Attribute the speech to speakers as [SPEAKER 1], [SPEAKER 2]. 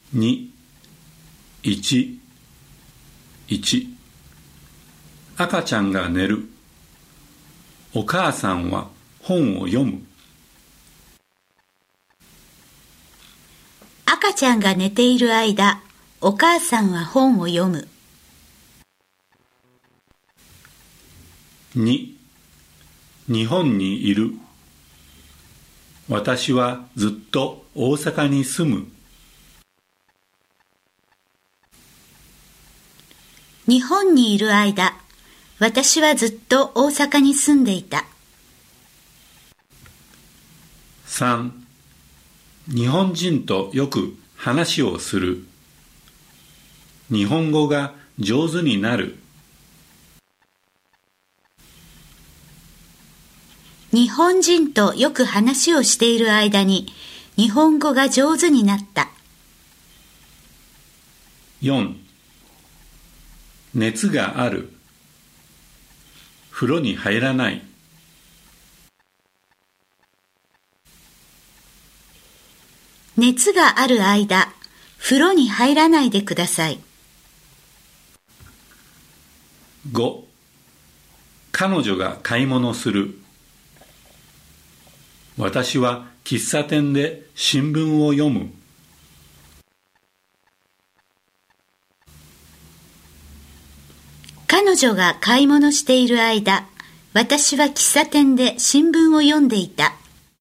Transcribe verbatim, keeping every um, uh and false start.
[SPEAKER 1] に、いち、いち。赤ちゃんが寝る。お母さんは本を読む。
[SPEAKER 2] 赤ちゃんが寝ている間、お母さんは本を読む。
[SPEAKER 1] に、日本にいる。私はずっと大阪に住む。
[SPEAKER 2] 日本にいる間、私はずっと大阪に住んでいた。
[SPEAKER 1] さん、日本人とよく話をする。日本語が上手になる。
[SPEAKER 2] 日本人とよく話をしている間に、日本語が上手になった。
[SPEAKER 1] よん、熱がある。風呂に入らない。
[SPEAKER 2] 熱がある間、風呂に入らないでください。
[SPEAKER 1] ご、彼女が買い物する。私は喫茶店で新聞を読む。
[SPEAKER 2] 彼女が買い物している間、私は喫茶店で新聞を読んでいた。